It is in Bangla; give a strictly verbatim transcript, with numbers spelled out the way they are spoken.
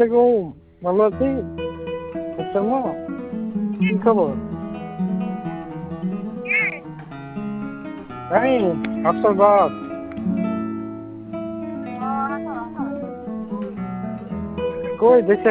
আলাইকুম। ভালো আছেন? আচ্ছা মা, কি খবর? नहीं अफसर बात कोई देखे